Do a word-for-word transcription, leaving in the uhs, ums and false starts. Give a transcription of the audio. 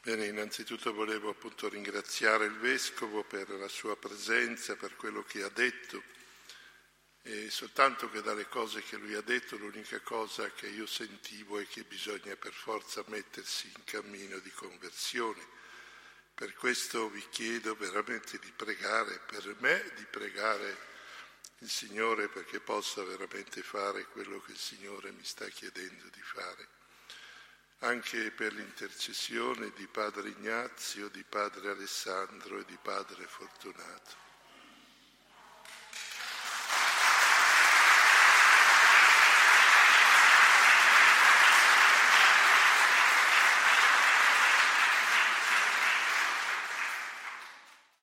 Bene, innanzitutto volevo appunto ringraziare il Vescovo per la sua presenza, per quello che ha detto, e soltanto che dalle cose che lui ha detto l'unica cosa che io sentivo è che bisogna per forza mettersi in cammino di conversione. Per questo vi chiedo veramente di pregare per me, di pregare il Signore perché possa veramente fare quello che il Signore mi sta chiedendo di fare. Anche per l'intercessione di Padre Ignazio, di Padre Alessandro e di Padre Fortunato.